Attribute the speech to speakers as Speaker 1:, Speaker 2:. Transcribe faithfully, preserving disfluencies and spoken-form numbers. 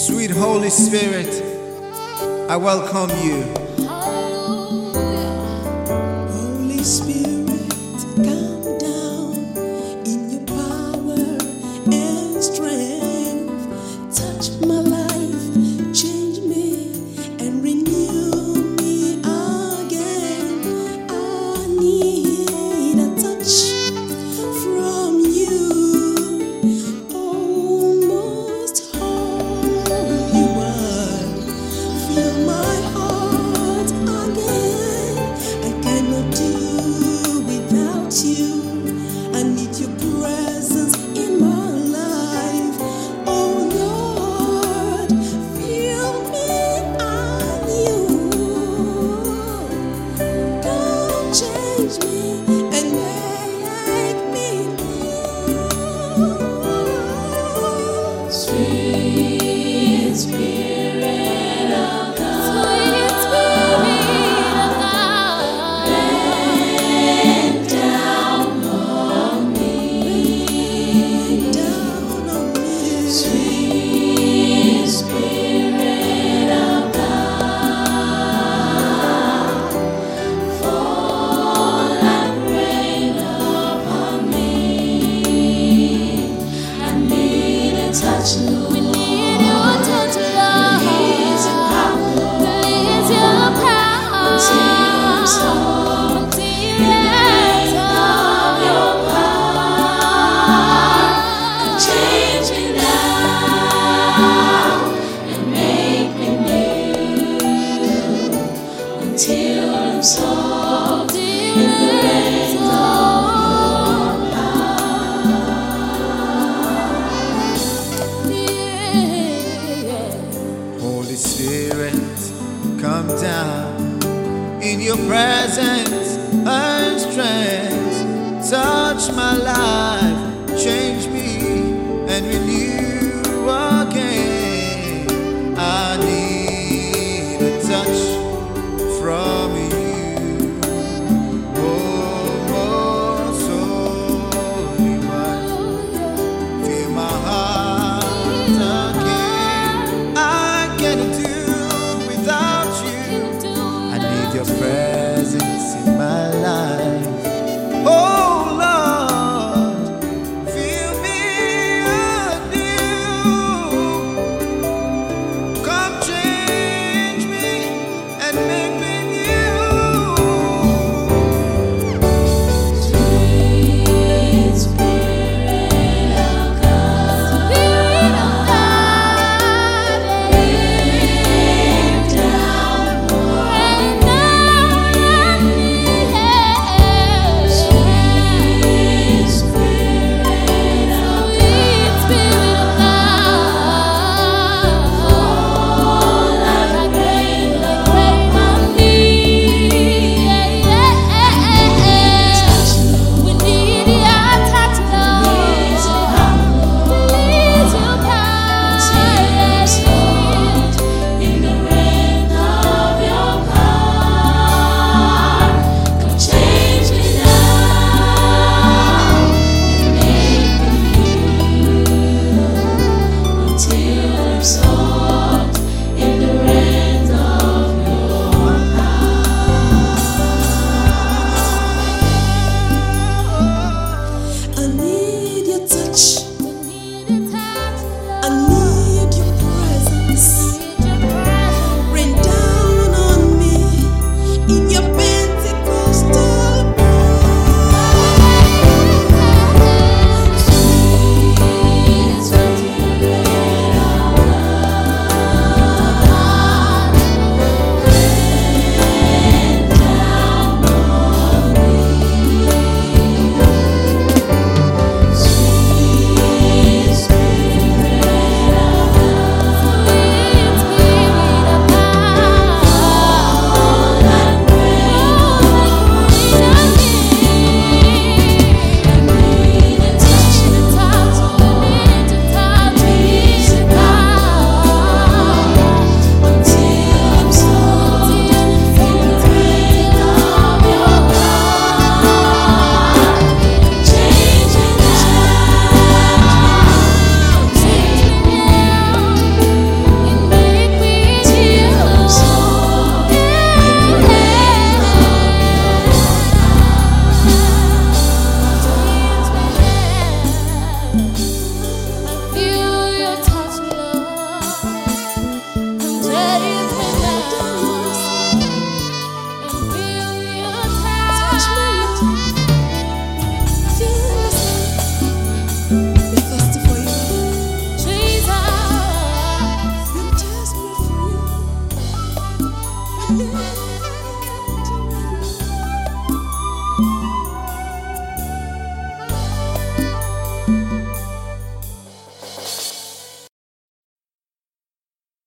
Speaker 1: Sweet Holy Spirit, I welcome you.
Speaker 2: Holy Spirit, come down in your power and strength. Touch my life, change me, and renew me again. I need a touch from you. Oh, most holy one, fill my heart again. I cannot do without you. I need your presence in my life. Oh Lord, fill me anew. Come change me and make me new. Sweet Spirit of God, rain down on me, down on me. Sweet Spirit of God, fall like rain upon me. I need a touch, Lord. We need your touch, Lord. Release your power, release your power. Until I'm so, until of your power. Change me now and make me new. Until I'm soaked in the rains of your power.
Speaker 1: Holy Spirit, come down in your presence and strength. Touch my life, change me, and renew again. I need a touch from you. Oh, most holy one, fill my heart again. I cannot do without you. I need your presence in my
Speaker 2: Hallelujah.